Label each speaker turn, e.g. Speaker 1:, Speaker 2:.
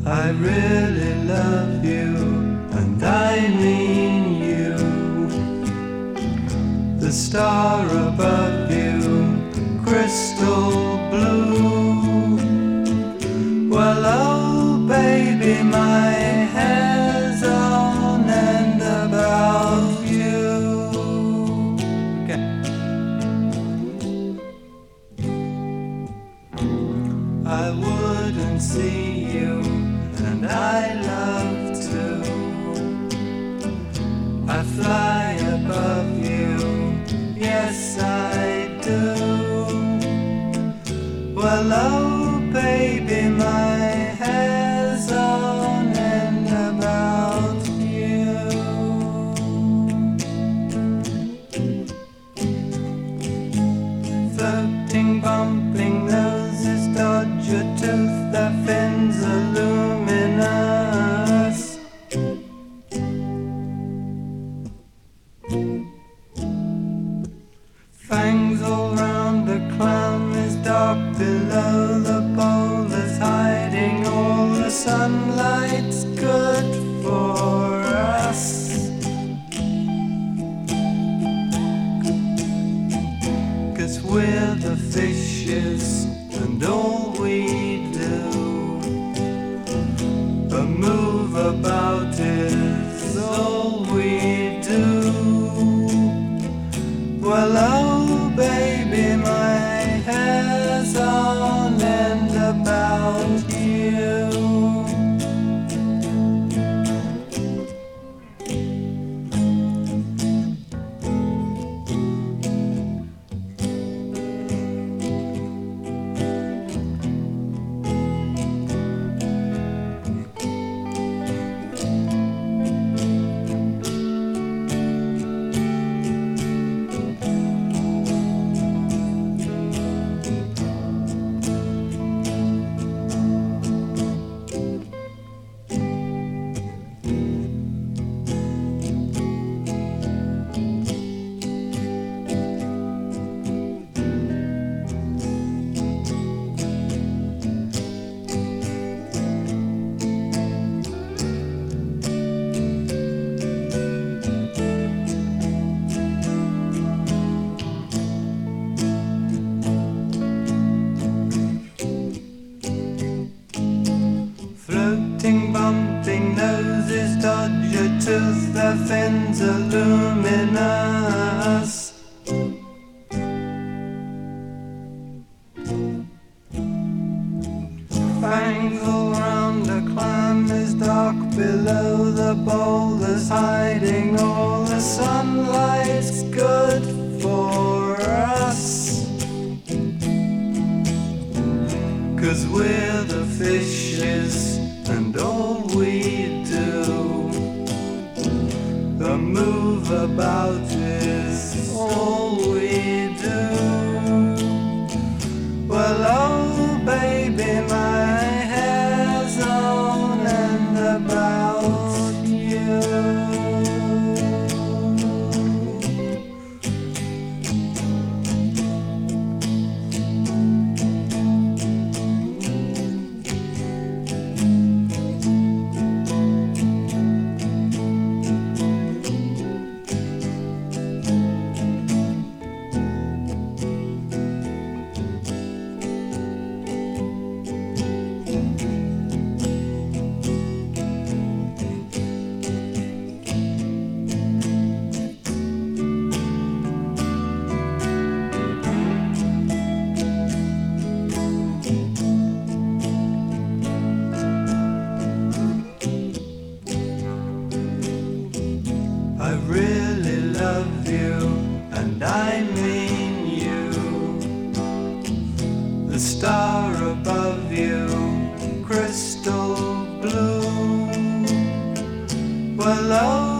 Speaker 1: I really love you, and I mean you. The star above you, crystal blue. Well, oh baby, my hair's on end about you. Okay. I wouldn't see you, and I love to. I fly above you, yes I do. Well, oh baby, my hair's on end about you. Floating, bumping noses, dodge your tooth, their fins are luminous. Fangs all round the clown is dark below the boulders, hiding all the sunlight's good for us. 'Cause we're the fishes, and all we do, but move about is all we do. Well, oh baby, my hair's on end about you. Floating, bumping noses, dodge your tooth, their fins are luminous. Fangs all round the clam is dark below the boulders, hiding all the sunlight's good for us. 'Cause we're the fishes, and all we do, the move about is all we do. Well, oh baby, my hair's on end about you. I really love you, and I mean you. The star above you, crystal blue. Well, oh